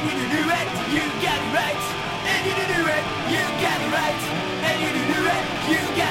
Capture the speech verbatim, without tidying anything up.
you to do it, you get it right. And you to do it, you get it right. And you to do it, you get it right.